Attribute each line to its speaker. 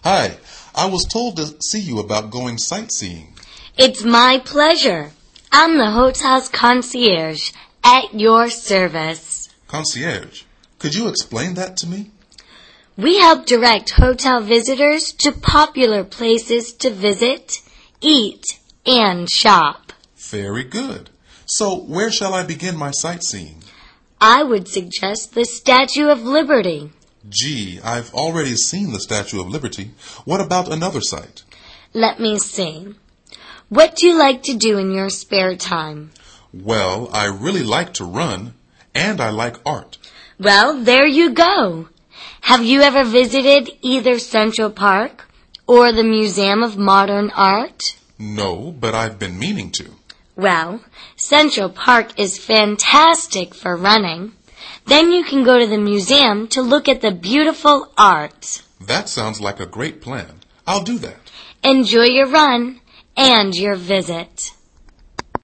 Speaker 1: Hi, I was told to see you about going sightseeing.
Speaker 2: It's my pleasure. I'm the hotel's concierge at your service.
Speaker 1: Concierge? Could you explain that to me?
Speaker 2: We help direct hotel visitors to popular places to visit, eat, and shop.
Speaker 1: Very good. So, where shall I begin my sightseeing?
Speaker 2: I would suggest the Statue of Liberty.
Speaker 1: Gee, I've already seen the Statue of Liberty. What about another site?
Speaker 2: Let me see. What do you like to do in your spare time?
Speaker 1: Well, I really like to run, and I like art.
Speaker 2: Well, there you go. Have you ever visited either Central Park or the Museum of Modern Art?
Speaker 1: No, but I've been meaning to.
Speaker 2: Well, Central Park is fantastic for running. Then you can go to the museum to look at the beautiful art.
Speaker 1: That sounds like a great plan. I'll do that.
Speaker 2: Enjoy your run and your visit.